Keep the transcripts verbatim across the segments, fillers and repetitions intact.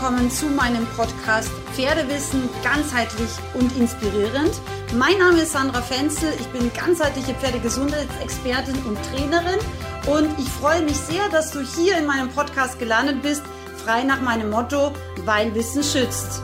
willkommen zu meinem Podcast Pferdewissen ganzheitlich und inspirierend. Mein Name ist Sandra Fenzel, ich bin ganzheitliche Pferdegesundheitsexpertin und Trainerin und ich freue mich sehr, dass du hier in meinem Podcast gelandet bist, frei nach meinem Motto, weil Wissen schützt.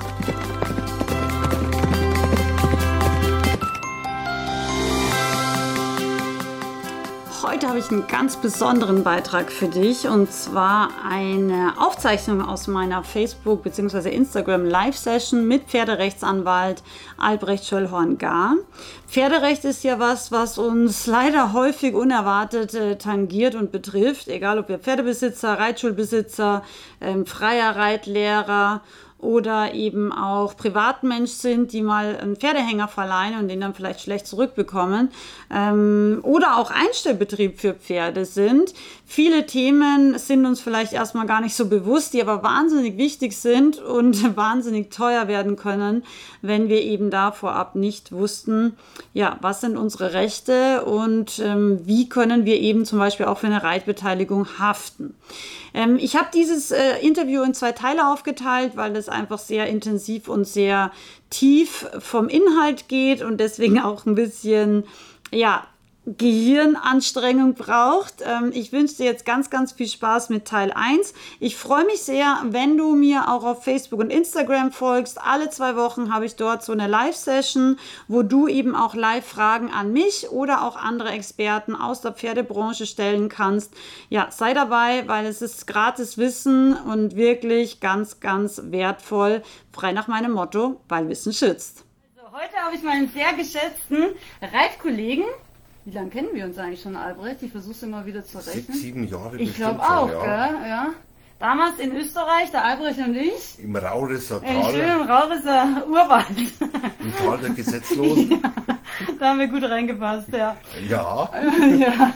Heute habe ich einen ganz besonderen Beitrag für dich und zwar eine Aufzeichnung aus meiner Facebook- bzw. Instagram-Live-Session mit Pferderechtsanwalt Albrecht Schöllhorn-Gar. Pferderecht ist ja was, was uns leider häufig unerwartet äh, tangiert und betrifft, egal ob wir Pferdebesitzer, Reitschulbesitzer, ähm, freier Reitlehrer oder eben auch Privatmensch sind, die mal einen Pferdehänger verleihen und den dann vielleicht schlecht zurückbekommen. Ähm, oder auch Einstellbetrieb für Pferde sind. Viele Themen sind uns vielleicht erstmal gar nicht so bewusst, die aber wahnsinnig wichtig sind und wahnsinnig teuer werden können, wenn wir eben da vorab nicht wussten, ja, was sind unsere Rechte und ähm, wie können wir eben zum Beispiel auch für eine Reitbeteiligung haften. Ähm, ich habe dieses äh, Interview in zwei Teile aufgeteilt, weil es einfach sehr intensiv und sehr tief vom Inhalt geht und deswegen auch ein bisschen, ja, Gehirnanstrengung braucht. Ähm, ich wünsche dir jetzt ganz, ganz viel Spaß mit Teil eins. Ich freue mich sehr, wenn du mir auch auf Facebook und Instagram folgst. Alle zwei Wochen habe ich dort so eine Live-Session, wo du eben auch Live-Fragen an mich oder auch andere Experten aus der Pferdebranche stellen kannst. Ja, sei dabei, weil es ist gratis Wissen und wirklich ganz, ganz wertvoll. Frei nach meinem Motto, weil Wissen schützt. Also heute habe ich meinen sehr geschätzten Reitkollegen. Wie lange kennen wir uns eigentlich schon, Albrecht? Ich versuche es immer wieder zu rechnen. Sechs, sieben Jahre. Ich glaube auch, schon, ja. Gell? Ja. Damals in Österreich, der Albrecht und ich. Im Raurisser Tal. Im schönen Raurisser Urwald. Im Tal der Gesetzlosen. Ja, da haben wir gut reingepasst, ja. Ja. Ja.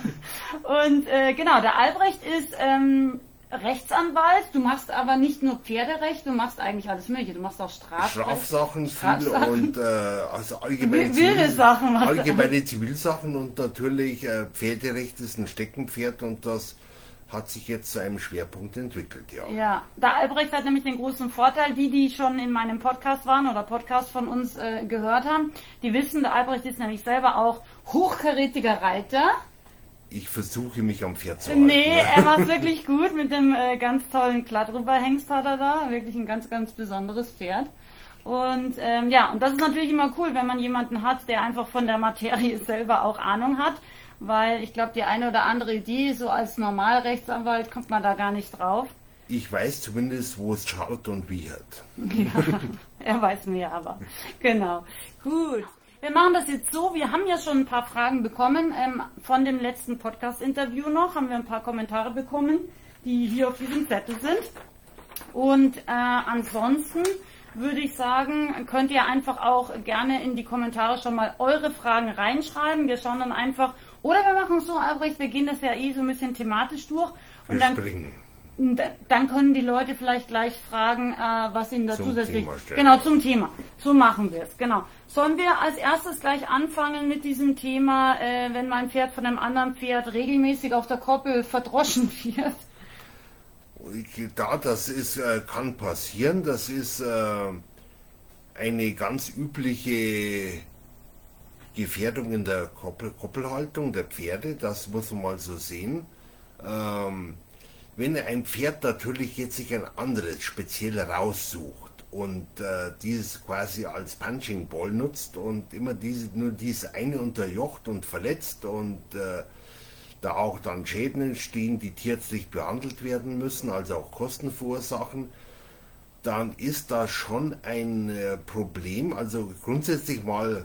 Und äh, genau, der Albrecht ist ähm, Rechtsanwalt. Du machst aber nicht nur Pferderecht, du machst eigentlich alles Mögliche. Du machst auch Strafrecht. Strafsachen, Strafsachen. viel und äh, also allgemeine, wilde Zivil, Sachen, allgemeine Zivilsachen und natürlich äh, Pferderecht ist ein Steckenpferd und das hat sich jetzt zu einem Schwerpunkt entwickelt, ja. Ja, der Albrecht hat nämlich den großen Vorteil, die, die schon in meinem Podcast waren oder Podcast von uns äh, gehört haben, die wissen, der Albrecht ist nämlich selber auch hochkarätiger Reiter. Ich versuche mich am Pferd zu halten. Nee, er macht wirklich gut mit dem äh, ganz tollen Kladrüberhengst hat er da. Wirklich ein ganz, ganz besonderes Pferd. Und ähm, ja, und das ist natürlich immer cool, wenn man jemanden hat, der einfach von der Materie selber auch Ahnung hat. Weil ich glaube, die eine oder andere Idee, so als Normalrechtsanwalt, kommt man da gar nicht drauf. Ich weiß zumindest, wo es schaut und wie hat. Ja, er weiß mehr aber. Genau. Gut. Wir machen das jetzt so, wir haben ja schon ein paar Fragen bekommen, ähm, von dem letzten Podcast-Interview noch, haben wir ein paar Kommentare bekommen, die hier auf diesem Zettel sind. Und äh, ansonsten würde ich sagen, könnt ihr einfach auch gerne in die Kommentare schon mal eure Fragen reinschreiben. Wir schauen dann einfach, oder wir machen es so, Albrecht, wir gehen das ja eh so ein bisschen thematisch durch. Und wir dann springen. Dann können die Leute vielleicht gleich fragen, äh, was ihnen da zum zusätzlich... Thema stellen. Genau, zum Thema. So machen wir es, genau. Sollen wir als erstes gleich anfangen mit diesem Thema, äh, wenn mein Pferd von einem anderen Pferd regelmäßig auf der Koppel verdroschen wird? Da, das ist, äh, kann passieren. Das ist äh, eine ganz übliche Gefährdung in der Koppel, Koppelhaltung der Pferde. Das muss man mal so sehen. Ähm, Wenn ein Pferd natürlich jetzt sich ein anderes speziell raussucht und äh, dieses quasi als Punching Ball nutzt und immer diese, nur dieses eine unterjocht und verletzt und äh, da auch dann Schäden entstehen, die tierärztlich behandelt werden müssen, also auch Kosten verursachen, dann ist das schon ein äh, Problem. Also grundsätzlich mal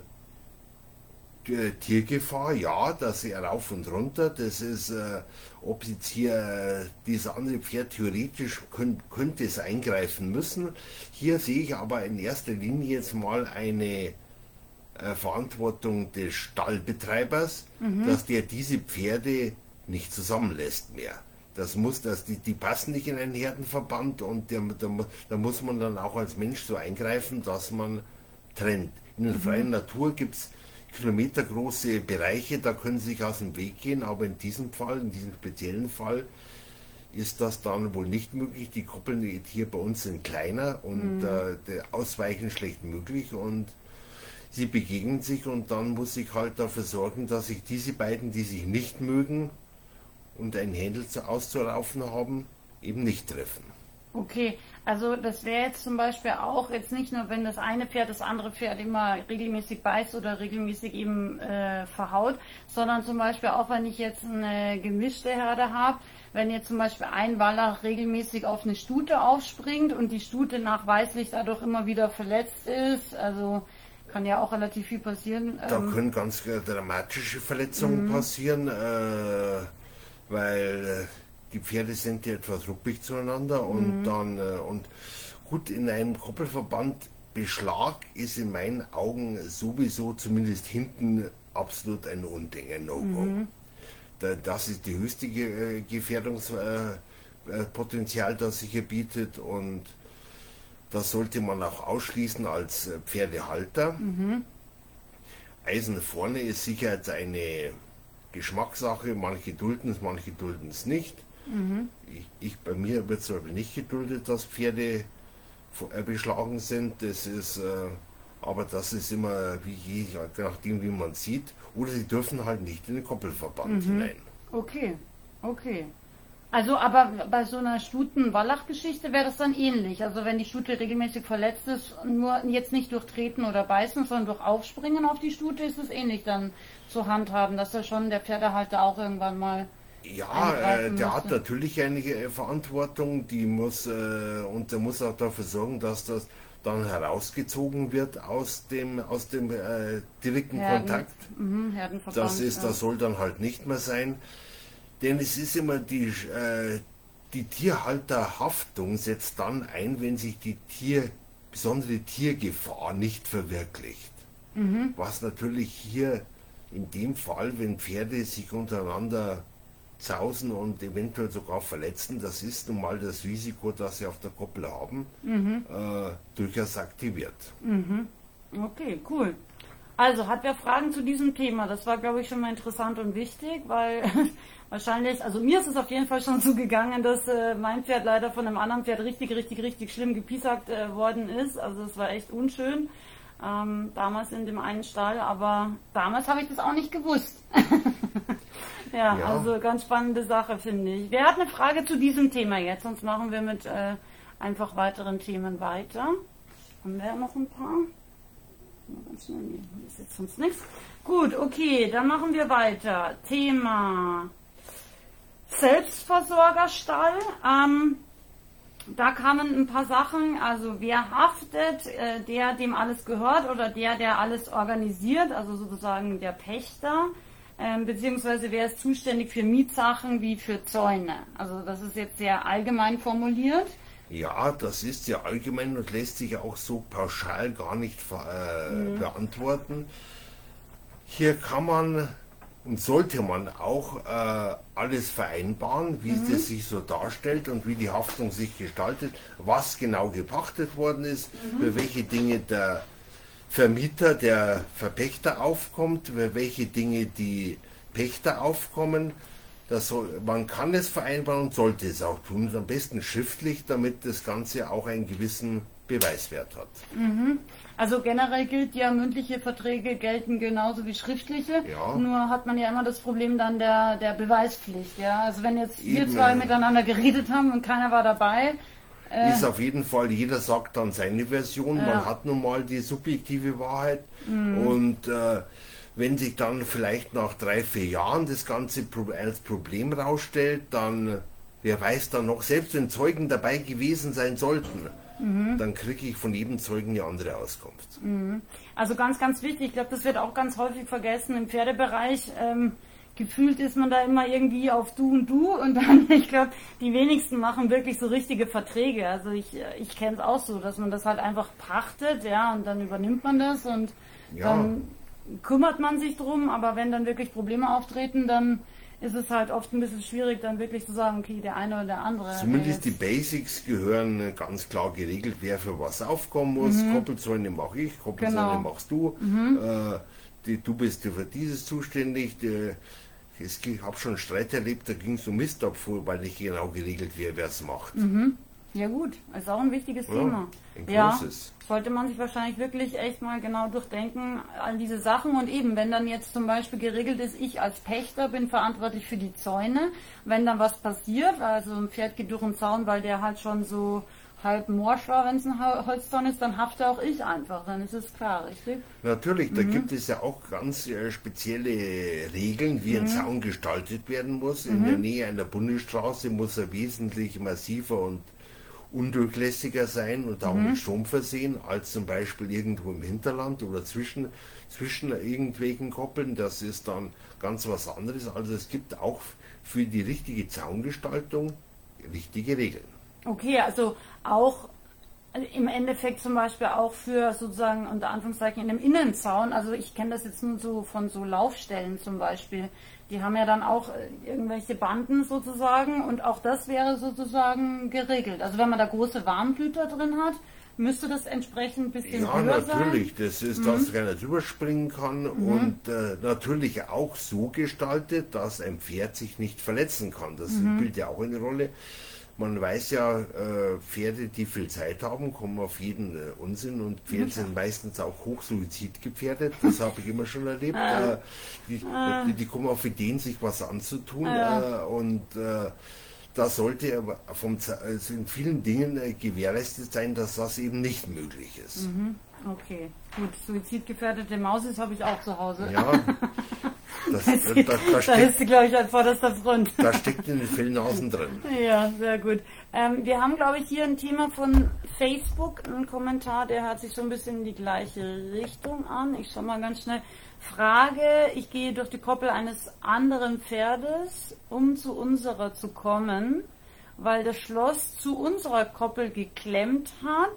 Tiergefahr, ja, das ist rauf und runter, das ist, äh, ob jetzt hier äh, dieses andere Pferd theoretisch könnt, könnte es eingreifen müssen. Hier sehe ich aber in erster Linie jetzt mal eine äh, Verantwortung des Stallbetreibers, mhm. dass der diese Pferde nicht zusammenlässt mehr. Das muss, das, die, die passen nicht in einen Herdenverband und der, da, da muss man dann auch als Mensch so eingreifen, dass man trennt. In der mhm. freien Natur gibt es kilometergroße Bereiche, da können sie sich aus dem Weg gehen, aber in diesem Fall, in diesem speziellen Fall, ist das dann wohl nicht möglich. Die Koppeln hier bei uns sind kleiner und mhm. äh, der Ausweichen schlecht möglich und sie begegnen sich und dann muss ich halt dafür sorgen, dass ich diese beiden, die sich nicht mögen und ein Händel zu, auszuraufen haben, eben nicht treffen. Okay, also das wäre jetzt zum Beispiel auch jetzt nicht nur, wenn das eine Pferd das andere Pferd immer regelmäßig beißt oder regelmäßig eben äh, verhaut, sondern zum Beispiel auch, wenn ich jetzt eine gemischte Herde habe, wenn jetzt zum Beispiel ein Wallach regelmäßig auf eine Stute aufspringt und die Stute nachweislich dadurch immer wieder verletzt ist, also kann ja auch relativ viel passieren. Da ähm, können ganz äh, dramatische Verletzungen m- passieren, äh, weil... Äh, die Pferde sind ja etwas ruppig zueinander und mhm. dann, äh, und gut, in einem Koppelverband, Beschlag ist in meinen Augen sowieso, zumindest hinten, absolut ein Unding, ein No-Go. Mhm. Da, das ist die höchste Ge- Gefährdungspotenzial, äh, das sich hier bietet und das sollte man auch ausschließen als Pferdehalter. Mhm. Eisen vorne ist sicher jetzt eine Geschmackssache, manche dulden es, manche dulden es nicht. Mhm. Ich, ich, bei mir wird es aber nicht geduldet, dass Pferde beschlagen sind. Das ist, äh, aber das ist immer wie je, nachdem wie man sieht. Oder sie dürfen halt nicht in den Koppelverband mhm. hinein. Okay, okay. Also aber bei so einer Stuten-Wallach-Geschichte wäre das dann ähnlich. Also wenn die Stute regelmäßig verletzt ist, nur jetzt nicht durch Treten oder Beißen, sondern durch Aufspringen auf die Stute, ist es ähnlich dann zu handhaben, dass da schon der Pferdehalter auch irgendwann mal... Ja, äh, der hat natürlich eine äh, Verantwortung, die muss äh, und der muss auch dafür sorgen, dass das dann herausgezogen wird aus dem aus dem äh, direkten Herden, Kontakt. Mh, das ist, ja. das soll dann halt nicht mehr sein, denn es ist immer die äh, die Tierhalterhaftung setzt dann ein, wenn sich die Tier besondere Tiergefahr nicht verwirklicht. Mhm. Was natürlich hier in dem Fall, wenn Pferde sich untereinander zausen und eventuell sogar verletzen, das ist nun mal das Risiko, das sie auf der Koppel haben, mhm. äh, durchaus aktiviert. Mhm. Okay, cool. Also, hat wer Fragen zu diesem Thema? Das war, glaube ich, schon mal interessant und wichtig, weil wahrscheinlich, also mir ist es auf jeden Fall schon so gegangen, dass äh, mein Pferd leider von einem anderen Pferd richtig, richtig, richtig schlimm gepiesackt äh, worden ist. Also es war echt unschön. Ähm, damals in dem einen Stall, aber damals habe ich das auch nicht gewusst. ja, ja, also ganz spannende Sache, finde ich. Wer hat eine Frage zu diesem Thema jetzt? Sonst machen wir mit äh, einfach weiteren Themen weiter. Haben wir ja noch ein paar? Ganz schnell, nee, ist jetzt sonst nichts. Gut, okay, dann machen wir weiter. Thema Selbstversorgerstall. Ähm, Da kamen ein paar Sachen, also wer haftet, äh, der dem alles gehört oder der, der alles organisiert, also sozusagen der Pächter, ähm, beziehungsweise wer ist zuständig für Mietsachen wie für Zäune. Also das ist jetzt sehr allgemein formuliert. Ja, das ist sehr allgemein und lässt sich auch so pauschal gar nicht äh, mhm. beantworten. Hier kann man und sollte man auch äh, alles vereinbaren, wie mhm. es sich so darstellt und wie die Haftung sich gestaltet, was genau gepachtet worden ist, mhm. für welche Dinge der Vermieter, der Verpächter aufkommt, für welche Dinge die Pächter aufkommen. Das soll, man kann es vereinbaren und sollte es auch tun, am besten schriftlich, damit das Ganze auch einen gewissen Beweiswert hat. Mhm. Also generell gilt ja, mündliche Verträge gelten genauso wie schriftliche, ja. Nur hat man ja immer das Problem dann der, der Beweispflicht. Ja? Also wenn jetzt wir Eben, zwei miteinander geredet haben und keiner war dabei, äh, ist auf jeden Fall, jeder sagt dann seine Version, ja. Man hat nun mal die subjektive Wahrheit mhm. und äh, wenn sich dann vielleicht nach drei, vier Jahren das Ganze als Problem rausstellt, dann, wer weiß dann noch, selbst wenn Zeugen dabei gewesen sein sollten, mhm. dann kriege ich von jedem Zeugen eine andere Auskunft. Mhm. Also ganz, ganz wichtig, ich glaube, das wird auch ganz häufig vergessen im Pferdebereich. Ähm, gefühlt ist man da immer irgendwie auf Du und Du und dann, ich glaube, die wenigsten machen wirklich so richtige Verträge. Also ich, ich kenne es auch so, dass man das halt einfach pachtet, ja, und dann übernimmt man das und ja. dann kümmert man sich drum, aber wenn dann wirklich Probleme auftreten, dann ist es halt oft ein bisschen schwierig, dann wirklich zu sagen, okay, der eine oder der andere. Zumindest die Basics gehören ganz klar geregelt, wer für was aufkommen muss. Mhm. Koppelzäune mache ich, Koppelzäune genau. machst du. Mhm. Äh, die, du bist für dieses zuständig. Die, Ich habe schon Streit erlebt, da ging es um Mistabfuhr, weil nicht genau geregelt wäre, wer es macht. Mhm. Ja gut, ist auch ein wichtiges Ja, Thema. ein Ja, großes. sollte man sich wahrscheinlich wirklich echt mal genau durchdenken, all diese Sachen. Und eben, wenn dann jetzt zum Beispiel geregelt ist, ich als Pächter bin verantwortlich für die Zäune, wenn dann was passiert, also ein Pferd geht durch den Zaun, weil der halt schon so halb morsch war, wenn es ein Hol- Holzzaun ist, dann hafte auch ich einfach, dann ist es klar, richtig? Natürlich, da gibt es ja auch ganz äh, spezielle Regeln, wie ein Zaun gestaltet werden muss. In der Nähe einer Bundesstraße muss er wesentlich massiver und undurchlässiger sein und auch mit Strom versehen, als zum Beispiel irgendwo im Hinterland oder zwischen, zwischen irgendwelchen Koppeln. Das ist dann ganz was anderes. Also es gibt auch für die richtige Zaungestaltung richtige Regeln. Okay, also auch im Endeffekt zum Beispiel auch für sozusagen unter Anführungszeichen in einem Innenzaun, also ich kenne das jetzt nur so von so Laufstellen zum Beispiel, die haben ja dann auch äh, irgendwelche Banden sozusagen und auch das wäre sozusagen geregelt. Also wenn man da große Warmblüter drin hat, müsste das entsprechend ein bisschen Ja, höher sein. natürlich, das ist, dass keiner drüber springen kann und äh, natürlich auch so gestaltet, dass ein Pferd sich nicht verletzen kann. Das spielt ja auch eine Rolle. Man weiß ja, äh, Pferde, die viel Zeit haben, kommen auf jeden äh, Unsinn und Pferde sind meistens auch hochsuizidgefährdet. Das habe ich immer schon erlebt. Äh, die, die, die kommen auf Ideen, sich was anzutun äh, und äh, da sollte aber vom, also in vielen Dingen äh, gewährleistet sein, dass das eben nicht möglich ist. Mhm. Okay, gut. Suizidgefährdete Mausis habe ich auch zu Hause. Ja, das, Das, da, da, da, da steckt, ist sie, glaube ich, an vorderster Front. da steckt in den Fellnasen drin. Ja, sehr gut. Ähm, wir haben, glaube ich, hier ein Thema von Facebook, einen Kommentar, der hört sich so ein bisschen in die gleiche Richtung an. Ich schaue mal ganz schnell. Frage, ich gehe durch die Koppel eines anderen Pferdes, um zu unserer zu kommen, weil das Schloss zu unserer Koppel geklemmt hat,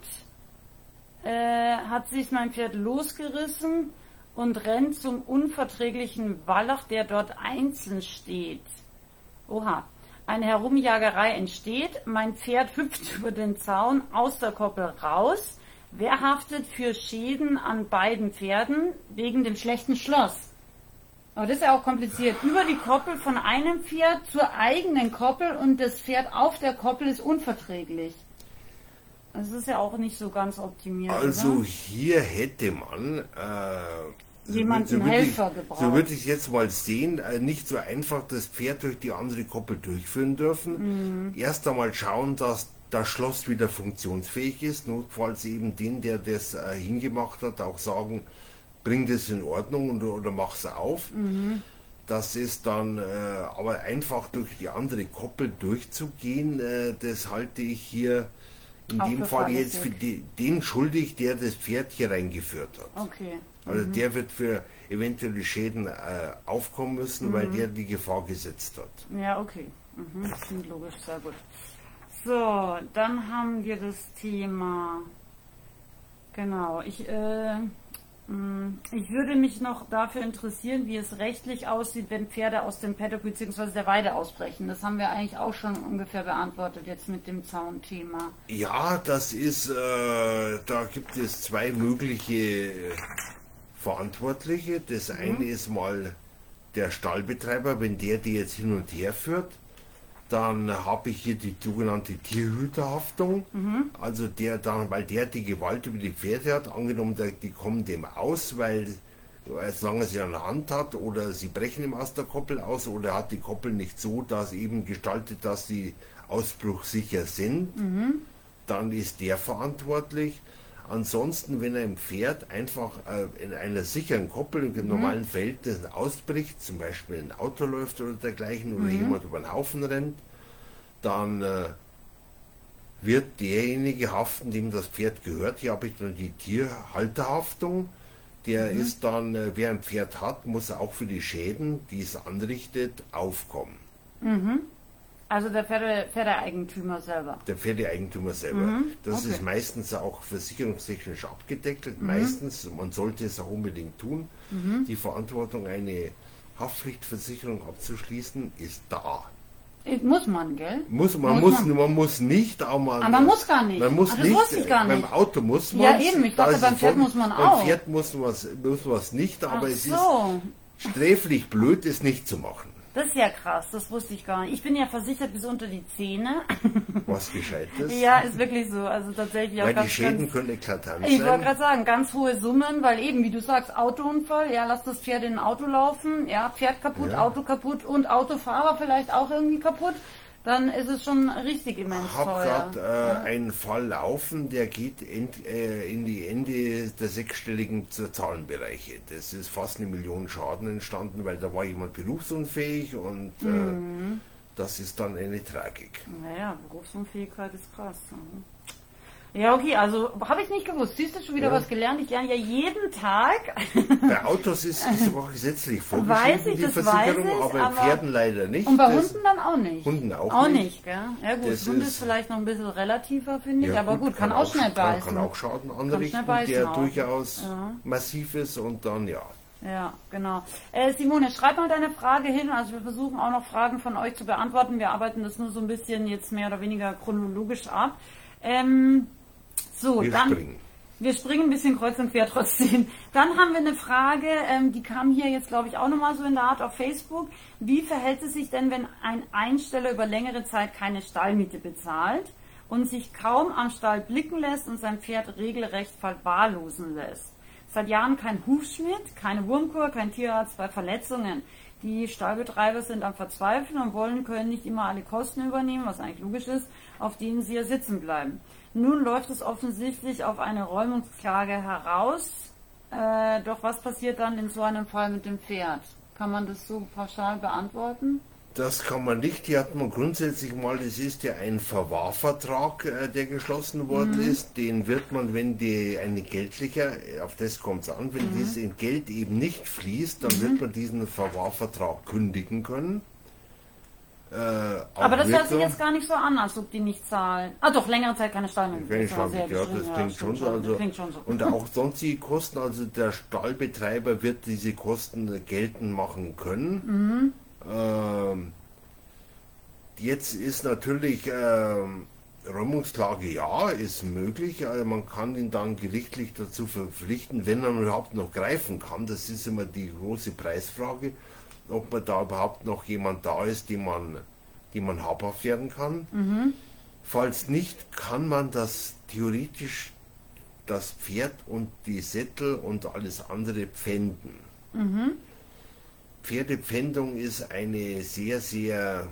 äh, hat sich mein Pferd losgerissen und rennt zum unverträglichen Wallach, der dort einzeln steht. Oha. Eine Herumjagerei entsteht, mein Pferd hüpft über den Zaun aus der Koppel raus. Wer haftet für Schäden an beiden Pferden wegen dem schlechten Schloss? Aber das ist ja auch kompliziert. Über die Koppel von einem Pferd zur eigenen Koppel und das Pferd auf der Koppel ist unverträglich. Das ist ja auch nicht so ganz optimiert. Also oder? hier hätte man äh, Jemanden so würde Helfer ich, gebraucht. So würde ich jetzt mal sehen, äh, nicht so einfach das Pferd durch die andere Koppel durchführen dürfen. Mhm. Erst einmal schauen, dass das Schloss wieder funktionsfähig ist. Notfalls eben den, der das äh, hingemacht hat, auch sagen, bring das in Ordnung und, oder mach's auf. Mhm. Das ist dann, äh, aber einfach durch die andere Koppel durchzugehen, äh, das halte ich hier in Auch dem für Fall jetzt für fahrlässig. die, den schuldig, der das Pferd hier reingeführt hat. Okay. Also der wird für eventuelle Schäden äh, aufkommen müssen, weil der die Gefahr gesetzt hat. Ja, okay. Mhm. Das klingt logisch, sehr gut. So, dann haben wir das Thema. Genau, ich, äh, mh, ich würde mich noch dafür interessieren, wie es rechtlich aussieht, wenn Pferde aus dem Paddock bzw. der Weide ausbrechen. Das haben wir eigentlich auch schon ungefähr beantwortet jetzt mit dem Zaunthema. Ja, das ist, äh, da gibt es zwei mögliche Verantwortliche. Das eine ist mal der Stallbetreiber, wenn der die jetzt hin und her führt. Dann habe ich hier die sogenannte Tierhüterhaftung. Also der dann, weil der die Gewalt über die Pferde hat, angenommen, der, die kommen dem aus, weil solange er sie an der Hand hat oder sie brechen ihm aus der Koppel aus oder hat die Koppel nicht so, dass eben gestaltet, dass sie ausbruchsicher sind, dann ist der verantwortlich. Ansonsten, wenn ein Pferd einfach äh, in einer sicheren Koppel in mhm. normalen Verhältnissen ausbricht, zum Beispiel ein Auto läuft oder dergleichen oder mhm. jemand über den Haufen rennt, dann äh, wird derjenige haften, dem das Pferd gehört. Hier habe ich dann die Tierhalterhaftung. Der mhm. ist dann, äh, wer ein Pferd hat, muss auch für die Schäden, die es anrichtet, aufkommen. Mhm. Also der Pferde, Pferdeeigentümer selber. Der Pferdeeigentümer selber. Mhm, das okay. ist meistens auch versicherungstechnisch abgedeckelt. Mhm. Meistens, man sollte es auch unbedingt tun. Mhm. Die Verantwortung, eine Haftpflichtversicherung abzuschließen, ist da. Muss man, gell? Muss, man, muss muss, man. man muss nicht, aber man, aber man muss gar nicht. Man muss Ach, das nicht. wusste ich gar nicht. Beim Auto muss man. Ja, eben, ich dachte, beim Pferd muss man auch. Beim Pferd muss man es muss nicht, aber Ach es so. ist sträflich blöd, es nicht zu machen. Das ist ja krass, das wusste ich gar nicht. Ich bin ja versichert bis unter die Zähne. Was Gescheites? Ja, ist wirklich so. Also tatsächlich auch weil ganz, die Schäden ganz, können eklatant sein. Ich wollte gerade sagen, ganz hohe Summen, weil eben, wie du sagst, Autounfall, ja, lass das Pferd in ein Auto laufen, ja, Pferd kaputt, Ja. Auto kaputt und Autofahrer vielleicht auch irgendwie kaputt. Dann ist es schon richtig immens Ich habe teuer. gerade äh, einen Fall laufen, der geht end, äh, in die Ende der sechsstelligen Zahlenbereiche. Das ist fast eine Million Schaden entstanden, weil da war jemand berufsunfähig und äh, Mhm. das ist dann eine Tragik. Naja, Berufsunfähigkeit ist krass. Mhm. Ja, okay, also habe ich nicht gewusst. Siehst du schon wieder Ja. was gelernt? Ich lerne ja jeden Tag. Bei Autos ist es sogar gesetzlich vorgeschrieben, Weiß ich, die das Versicherung, weiß ich, aber bei aber- Pferden leider nicht. Und bei Das- Hunden dann auch nicht. Hunden auch Auch nicht. nicht, gell? Ja gut, Das Hund ist, ist- vielleicht noch ein bisschen relativer, finde ich, Ja, aber gut, kann, auch schnell kann, beißen. kann auch Schaden anrichten, schnell beißen der auch. durchaus Ja. massiv ist und dann ja. Ja, genau. Äh, Simone, schreib mal deine Frage hin. Also wir versuchen auch noch Fragen von euch zu beantworten. Wir arbeiten das nur so ein bisschen jetzt mehr oder weniger chronologisch ab. Ähm, so, Wir dann... springen. Wir springen ein bisschen kreuz und quer trotzdem. Dann haben wir eine Frage, ähm, die kam hier jetzt, glaube ich, auch nochmal so in der Art auf Facebook. Wie verhält es sich denn, wenn ein Einsteller über längere Zeit keine Stallmiete bezahlt und sich kaum am Stall blicken lässt und sein Pferd regelrecht verwahrlosen lässt? Seit Jahren kein Hufschmied, keine Wurmkur, kein Tierarzt bei Verletzungen. Die Stallbetreiber sind am Verzweifeln und wollen, können nicht immer alle Kosten übernehmen, was eigentlich logisch ist, auf denen sie ja sitzen bleiben. Nun läuft es offensichtlich auf eine Räumungsklage heraus. Äh, doch was passiert dann in so einem Fall mit dem Pferd? Kann man das so pauschal beantworten? Das kann man nicht. Hier hat man grundsätzlich mal, das ist ja ein Verwahrvertrag, äh, der geschlossen worden Mhm. ist. Den wird man, wenn die eine geldlicher, auf das kommt es an, wenn Mhm. dieses Geld eben nicht fließt, dann wird man diesen Verwahrvertrag kündigen können. Äh, Aber das hört sich Wirkung- jetzt gar nicht so an, als ob die nicht zahlen. Ah doch, längere Zeit keine Stallmiete. Keine Das war sehr Schwankung, ja, beschrieben. das Ja, klingt stimmt schon so. Also, klingt schon so. und auch sonstige Kosten, also der Stallbetreiber wird diese Kosten geltend machen können. Mhm. Ähm, jetzt ist natürlich ähm, Räumungsklage, ja, ist möglich. Also man kann ihn dann gerichtlich dazu verpflichten, wenn er überhaupt noch greifen kann. Das ist immer die große Preisfrage, ob man da überhaupt noch jemand da ist, den man, den man habhaft werden kann. Mhm. Falls nicht, kann man das theoretisch, das Pferd und die Sättel und alles andere pfänden. Mhm. Pferdepfändung ist eine sehr, sehr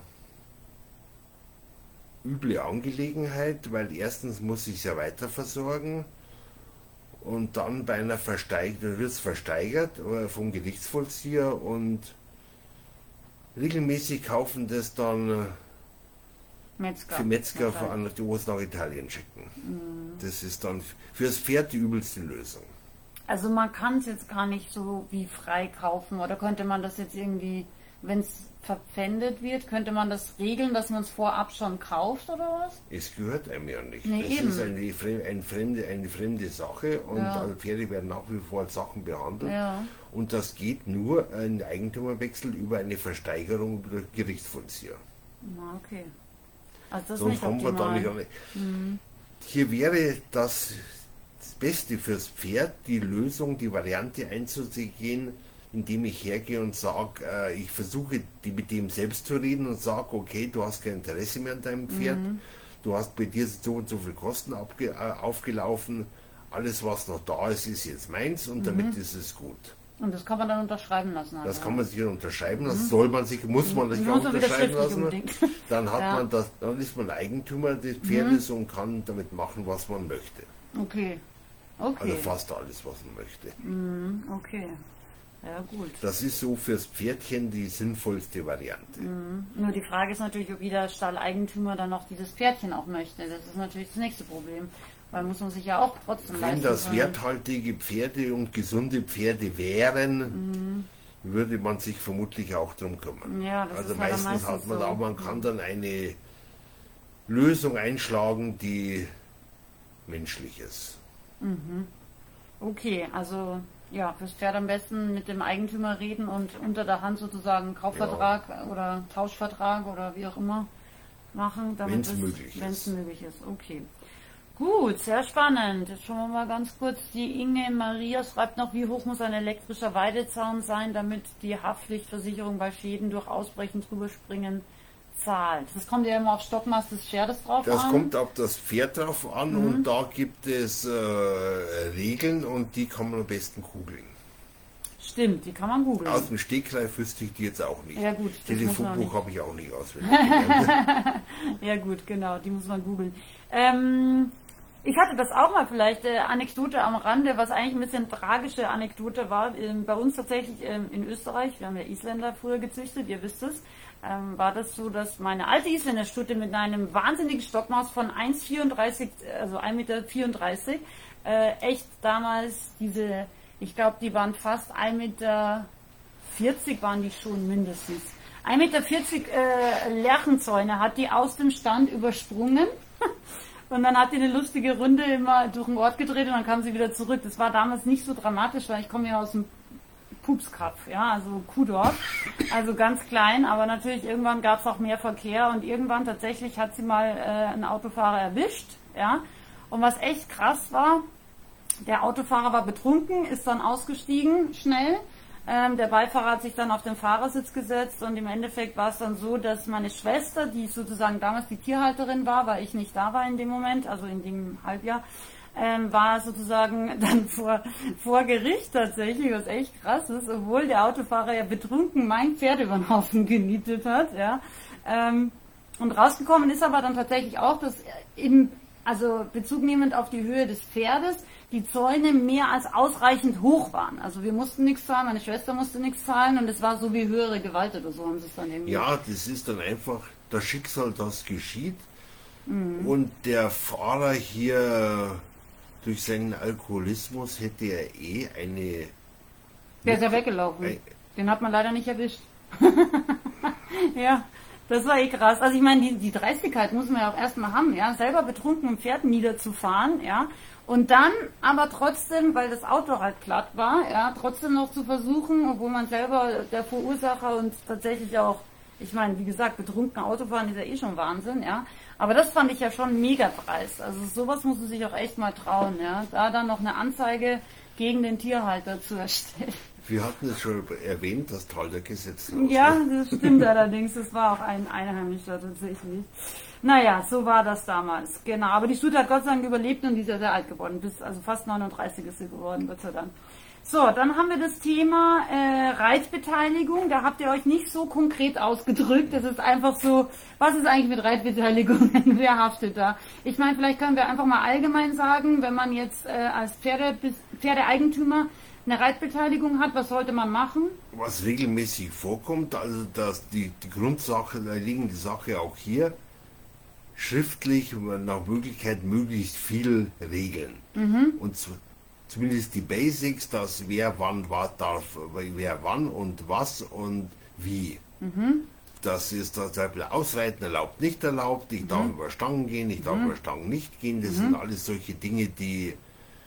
üble Angelegenheit, weil erstens muss ich es ja weiter versorgen und dann bei einer Versteigerung wird es versteigert äh, vom Gerichtsvollzieher und regelmäßig kaufen das dann äh, Metzger. für Metzger, Okay. an die es nach Italien schicken. Das ist dann fürs Pferd die übelste Lösung. Also man kann es jetzt gar nicht so wie frei kaufen oder könnte man das jetzt irgendwie, wenn es verpfändet wird, könnte man das regeln, dass man es vorab schon kauft oder was? Es gehört einem ja nicht. Nee, das eben. ist eine, fre- ein fremde, eine fremde Sache und Ja. also Pferde werden nach wie vor als Sachen behandelt. Ja. Und das geht nur ein Eigentümerwechsel über eine Versteigerung über den Gerichtsvollzieher. Na, okay. Also das ist Sonst nicht kommen wir da optimal. nicht an. Hier wäre das, das Beste fürs Pferd, die Lösung, die Variante einzugehen, indem ich hergehe und sage, äh, ich versuche die mit dem selbst zu reden und sage, okay, du hast kein Interesse mehr an deinem Pferd, du hast bei dir so und so viel Kosten abge, äh, aufgelaufen, alles was noch da ist, ist jetzt meins und damit ist es gut. Und das kann man dann unterschreiben lassen. Das also. kann man sich ja unterschreiben lassen, soll man sich, muss man sich Muss auch man wieder unterschreiben schriftlich lassen. unbedingt. Dann hat Ja. man das, dann ist man Eigentümer des Pferdes und kann damit machen, was man möchte. Okay. Okay. Also fast alles, was man möchte. Mhm, okay. Ja, gut. Das ist so fürs Pferdchen die sinnvollste Variante. Mhm. Nur die Frage ist natürlich, ob jeder Stalleigentümer dann noch dieses Pferdchen auch möchte. Das ist natürlich das nächste Problem. Weil muss man sich ja auch trotzdem Wenn leisten das können. werthaltige Pferde und gesunde Pferde wären, würde man sich vermutlich auch drum kümmern. Ja, das also ist leider meistens meistens hat man so. auch, man kann dann eine Lösung einschlagen, die menschlich ist. Okay, also ja, fürs Pferd am besten mit dem Eigentümer reden und unter der Hand sozusagen einen Kaufvertrag oder Tauschvertrag oder wie auch immer machen, damit Wenn's es, möglich wenn's ist. möglich ist. Okay. Gut, sehr spannend. Jetzt schauen wir mal ganz kurz. Die Inge Maria schreibt noch, wie hoch muss ein elektrischer Weidezaun sein, damit die Haftpflichtversicherung bei Schäden durch Ausbrechen drüber springen zahlt. Das kommt ja immer auf Stockmaß des Pferdes drauf Das an. kommt auf das Pferd drauf an Mhm. und da gibt es äh, Regeln und die kann man am besten googeln. Stimmt, die kann man googeln. Aus dem Stegreif wüsste ich die jetzt auch nicht. Ja, gut, das muss man Telefonbuch nicht. habe ich auch nicht auswendig gelernt. Ja gut, genau, die muss man googeln. Ähm, ich hatte das auch mal vielleicht, äh, Anekdote am Rande, was eigentlich ein bisschen tragische Anekdote war. Ähm, bei uns tatsächlich ähm, in Österreich, wir haben ja Isländer früher gezüchtet, ihr wisst es, ähm, war das so, dass meine alte Isländerstute mit einem wahnsinnigen Stockmaß von eins Komma vierunddreißig, also ein Meter vierunddreißig, äh, echt damals diese, ich glaube, die waren fast ein Meter vierzig waren die schon mindestens. ein Meter vierzig äh, Lerchenzäune hat die aus dem Stand übersprungen und dann hat die eine lustige Runde immer durch den Ort gedreht und dann kam sie wieder zurück. Das war damals nicht so dramatisch, weil ich komme ja aus dem Pupskrapf, ja, also Kuhdorf, also ganz klein, aber natürlich irgendwann gab es auch mehr Verkehr und irgendwann tatsächlich hat sie mal äh, einen Autofahrer erwischt, ja, und was echt krass war, der Autofahrer war betrunken, ist dann ausgestiegen, schnell. Ähm, der Beifahrer hat sich dann auf den Fahrersitz gesetzt und im Endeffekt war es dann so, dass meine Schwester, die sozusagen damals die Tierhalterin war, weil ich nicht da war in dem Moment, also in dem Halbjahr, ähm, war sozusagen dann vor, vor Gericht tatsächlich, was echt krass ist, obwohl der Autofahrer ja betrunken mein Pferd über den Haufen genietet hat, ja. Ähm, und rausgekommen ist aber dann tatsächlich auch, dass im, also Bezug nehmend auf die Höhe des Pferdes, die Zäune mehr als ausreichend hoch waren. Also wir mussten nichts zahlen, meine Schwester musste nichts zahlen und es war so wie höhere Gewalt oder so haben sie es dann irgendwie. Ja, das ist dann einfach das Schicksal, das geschieht. Mhm. Und der Fahrer hier durch seinen Alkoholismus hätte er eh eine... Der ist ja weggelaufen. Ein- Den hat man leider nicht erwischt. Ja, das war eh krass. Also ich meine, die, die Dreistigkeit muss man ja auch erstmal haben, ja, selber betrunken ein Pferd niederzufahren, ja, und dann aber trotzdem, weil das Auto halt glatt war, ja, trotzdem noch zu versuchen, obwohl man selber der Verursacher und tatsächlich auch, ich meine, wie gesagt, betrunken Autofahren ist ja eh schon Wahnsinn, ja, aber das fand ich ja schon mega dreist. Also sowas muss man sich auch echt mal trauen, ja, da dann noch eine Anzeige gegen den Tierhalter zu erstellen. Wir hatten es schon erwähnt, das Taldergesetz. Ja, das stimmt allerdings. Das war auch ein Einheimischer tatsächlich. Naja, so war das damals. Genau. Aber die Stute hat Gott sei Dank überlebt und die ist ja sehr alt geworden. Bis, also fast neununddreißig ist sie geworden, Gott sei Dank. So, dann haben wir das Thema äh, Reitbeteiligung. Da habt ihr euch nicht so konkret ausgedrückt. Das ist einfach so, was ist eigentlich mit Reitbeteiligung? Wer haftet da? Ich meine, vielleicht können wir einfach mal allgemein sagen, wenn man jetzt äh, als Pferde, Pferdeeigentümer eine Reitbeteiligung hat, was sollte man machen? Was regelmäßig vorkommt, also dass die, die Grundsache, da liegen die Sache auch hier, schriftlich nach Möglichkeit möglichst viel regeln. Mhm. Und zu, zumindest die Basics, dass wer wann was darf, wer wann und was und wie. Mhm. Das ist zum Beispiel Ausreiten erlaubt, nicht erlaubt, ich mhm. darf über Stangen gehen, ich darf mhm. über Stangen nicht gehen, das mhm. sind alles solche Dinge, die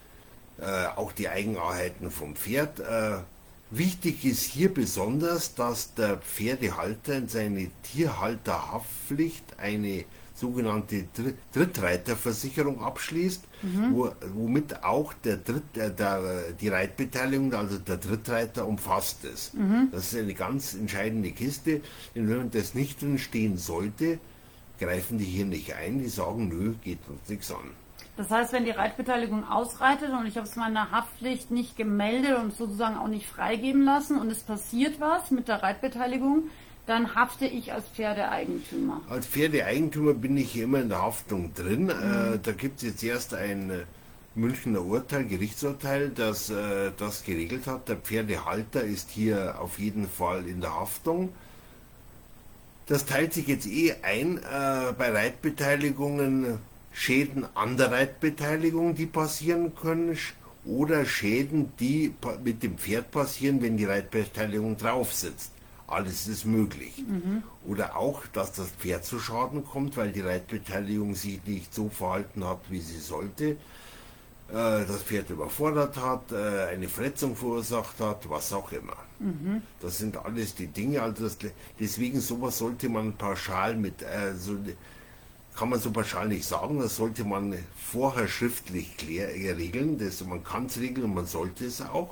Äh, auch die Eigenarten vom Pferd. Äh, wichtig ist hier besonders, dass der Pferdehalter in seine Tierhalterhaftpflicht eine sogenannte Dr- Drittreiterversicherung abschließt, mhm. wo, womit auch der Dritt, äh, der, die Reitbeteiligung, also der Drittreiter, umfasst ist. Mhm. Das ist eine ganz entscheidende Kiste, denn wenn das nicht drin stehen sollte, greifen die hier nicht ein, die sagen, nö, geht uns nichts an. Das heißt, wenn die Reitbeteiligung ausreitet und ich habe es meiner Haftpflicht nicht gemeldet und sozusagen auch nicht freigeben lassen und es passiert was mit der Reitbeteiligung, dann hafte ich als Pferdeeigentümer. Als Pferdeeigentümer bin ich hier immer in der Haftung drin. Mhm. Äh, da gibt es jetzt erst ein äh, Münchner Urteil, Gerichtsurteil, das äh, das geregelt hat. Der Pferdehalter ist hier auf jeden Fall in der Haftung. Das teilt sich jetzt eh ein äh, bei Reitbeteiligungen. Schäden an der Reitbeteiligung, die passieren können, oder Schäden, die mit dem Pferd passieren, wenn die Reitbeteiligung drauf sitzt. Alles ist möglich. Mhm. Oder auch, dass das Pferd zu Schaden kommt, weil die Reitbeteiligung sich nicht so verhalten hat, wie sie sollte. Das Pferd überfordert hat, eine Verletzung verursacht hat, was auch immer. Mhm. Das sind alles die Dinge. Also das, deswegen sowas sollte man pauschal mit... Also kann man so pauschal nicht sagen. Das sollte man vorher schriftlich klär, äh, regeln. Das, man kann es regeln und man sollte es auch.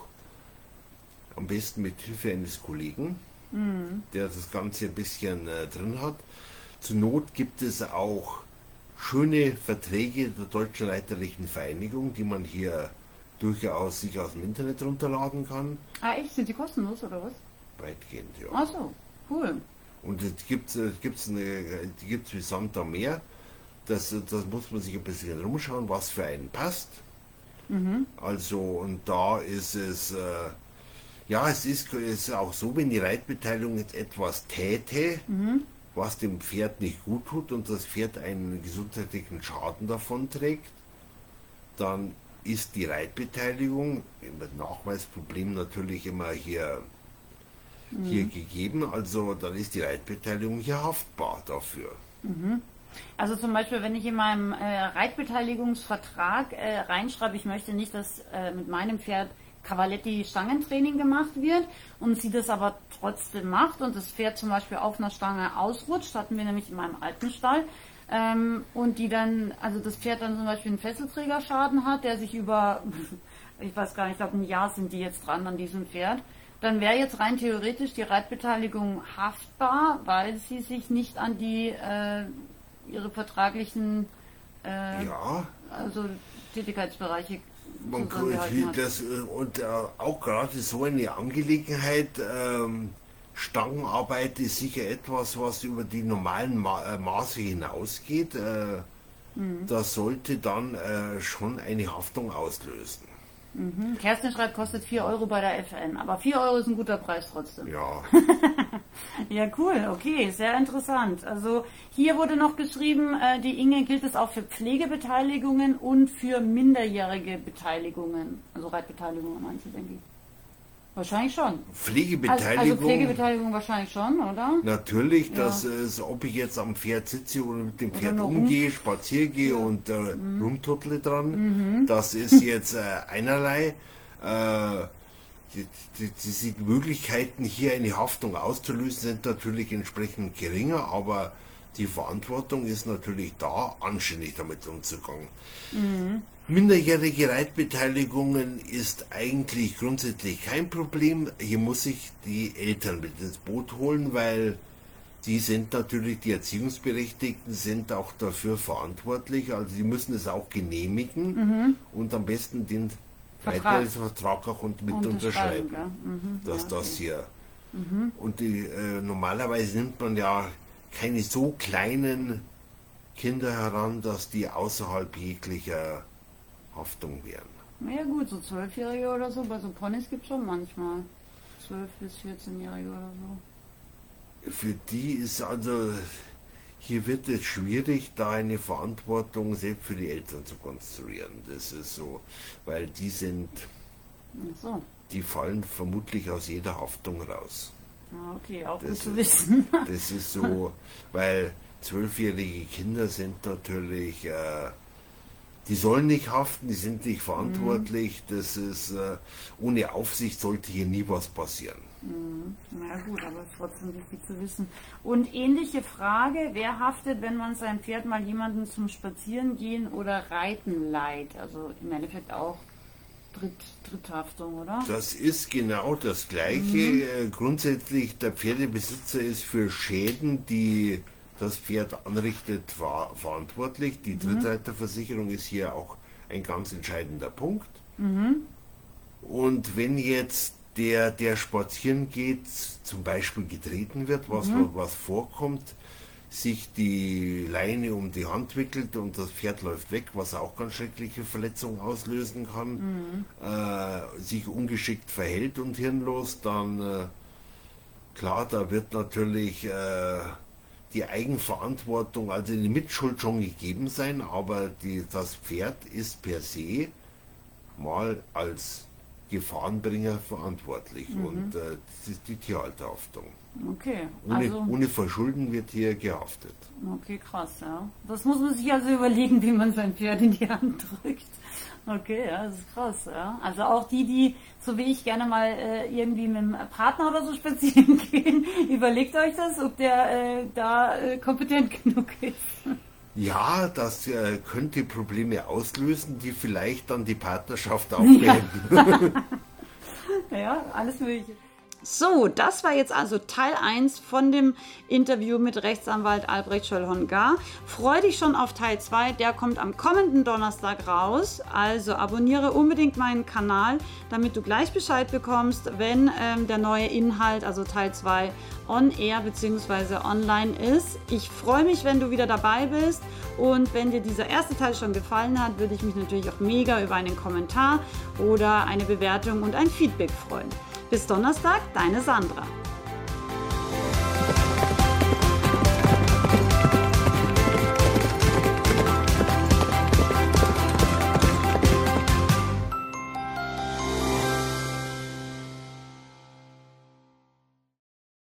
Am besten mit Hilfe eines Kollegen, mhm. der das Ganze ein bisschen äh, drin hat. Zur Not gibt es auch schöne Verträge der Deutschen Reiterlichen Vereinigung, die man hier durchaus sich aus dem Internet runterladen kann. Ah echt? Sind die kostenlos oder was? Weitgehend, ja. Ach so, cool. Und es gibt es die gibt's wie Sand am Meer. Das, das muss man sich ein bisschen rumschauen, was für einen passt. Mhm. Also, und da ist es, äh, ja, es ist, es ist auch so, wenn die Reitbeteiligung jetzt etwas täte, mhm. was dem Pferd nicht gut tut und das Pferd einen gesundheitlichen Schaden davon trägt, dann ist die Reitbeteiligung, mit Nachweisproblem natürlich immer hier, mhm. hier gegeben, also dann ist die Reitbeteiligung hier haftbar dafür. Mhm. Also zum Beispiel, wenn ich in meinem äh, Reitbeteiligungsvertrag äh, reinschreibe, ich möchte nicht, dass äh, mit meinem Pferd Cavaletti-Stangentraining gemacht wird und sie das aber trotzdem macht und das Pferd zum Beispiel auf einer Stange ausrutscht, hatten wir nämlich in meinem alten Stall, ähm, und die dann, also das Pferd dann zum Beispiel einen Fesselträgerschaden hat, der sich über, ich weiß gar nicht, ich glaube ein Jahr sind die jetzt dran an diesem Pferd, dann wäre jetzt rein theoretisch die Reitbeteiligung haftbar, weil sie sich nicht an die, äh, ihre vertraglichen, äh, ja. also Tätigkeitsbereiche Man kann, das, und äh, auch gerade so eine Angelegenheit, ähm, Stangenarbeit ist sicher etwas, was über die normalen Ma äh, Maße hinausgeht. Äh, mhm. Das sollte dann äh, schon eine Haftung auslösen. Mhm. Kerstin schreibt, kostet vier Euro bei der F N, aber vier Euro ist ein guter Preis trotzdem. Ja. Ja, cool, okay, sehr interessant. Also hier wurde noch geschrieben, äh, die Inge gilt es auch für Pflegebeteiligungen und für minderjährige Beteiligungen. Also Reitbeteiligungen meinst du, denke ich. Wahrscheinlich schon. Pflegebeteiligung? Also, also Pflegebeteiligung wahrscheinlich schon, oder? Natürlich, ja. Das ist, ob ich jetzt am Pferd sitze oder mit dem Pferd umgehe, spazieren gehe ja. und äh, mhm. rumtuttle dran, mhm. das ist jetzt äh, einerlei. Äh, die, die, die, die Möglichkeiten, hier eine Haftung auszulösen, sind natürlich entsprechend geringer, aber die Verantwortung ist natürlich da, anständig damit umzugehen. Mhm. Minderjährige Reitbeteiligungen ist eigentlich grundsätzlich kein Problem. Hier muss ich die Eltern mit ins Boot holen, weil die sind natürlich, die Erziehungsberechtigten sind auch dafür verantwortlich. Also die müssen es auch genehmigen mhm. und am besten den Reitbeteiligung auch und mit unterschreiben, mhm. dass ja, okay. das hier. Mhm. Und die, äh, normalerweise nimmt man ja keine so kleinen Kinder heran, dass die außerhalb jeglicher Haftung wären. Ja gut, so Zwölfjährige oder so, bei so Ponys gibt es schon manchmal. Zwölf- bis vierzehnjährige oder so. Für die ist also, hier wird es schwierig, da eine Verantwortung selbst für die Eltern zu konstruieren. Das ist so, weil die sind, ach so. Die fallen vermutlich aus jeder Haftung raus. Ah, okay, auch das gut zu ist, wissen. Das ist so, weil zwölfjährige Kinder sind natürlich, äh, die sollen nicht haften, die sind nicht verantwortlich, mhm. das ist, äh, ohne Aufsicht sollte hier nie was passieren. Mhm. Na gut, aber es ist trotzdem wichtig zu wissen. Und ähnliche Frage, wer haftet, wenn man sein Pferd mal jemanden zum Spazierengehen oder Reiten leiht? Also im Endeffekt auch Dritt, Dritthaftung, oder? Das ist genau das Gleiche. Mhm. Äh, grundsätzlich, der Pferdebesitzer ist für Schäden, die das Pferd anrichtet, war verantwortlich. Die mhm. Drittreiterversicherung ist hier auch ein ganz entscheidender Punkt. Mhm. Und wenn jetzt der, der spazieren geht, zum Beispiel getreten wird, was, mhm. was vorkommt, sich die Leine um die Hand wickelt und das Pferd läuft weg, was auch ganz schreckliche Verletzungen auslösen kann, mhm. äh, sich ungeschickt verhält und hirnlos, dann äh, klar, da wird natürlich äh, die Eigenverantwortung, also die Mitschuld schon gegeben sein, aber die, das Pferd ist per se mal als Gefahrenbringer verantwortlich mhm. und äh, das ist die Tierhalterhaftung. Okay. Ohne, Also, ohne Verschulden wird hier gehaftet. Okay, krass, ja. Das muss man sich also überlegen, wie man sein Pferd in die Hand drückt. Okay, ja, das ist krass, ja. Also auch die, die, so wie ich, gerne mal äh, irgendwie mit einem Partner oder so spazieren gehen, überlegt euch das, ob der äh, da äh, kompetent genug ist. Ja, das äh, könnte Probleme auslösen, die vielleicht dann die Partnerschaft auch beenden. Ja, alles Mögliche. So, das war jetzt also Teil eins von dem Interview mit Rechtsanwalt Albrecht Schöll-Hongar. Freu dich schon auf Teil zwei, der kommt am kommenden Donnerstag raus. Also abonniere unbedingt meinen Kanal, damit du gleich Bescheid bekommst, wenn ähm, der neue Inhalt, also Teil zwei, on air bzw. online ist. Ich freue mich, wenn du wieder dabei bist, und wenn dir dieser erste Teil schon gefallen hat, würde ich mich natürlich auch mega über einen Kommentar oder eine Bewertung und ein Feedback freuen. Bis Donnerstag, deine Sandra.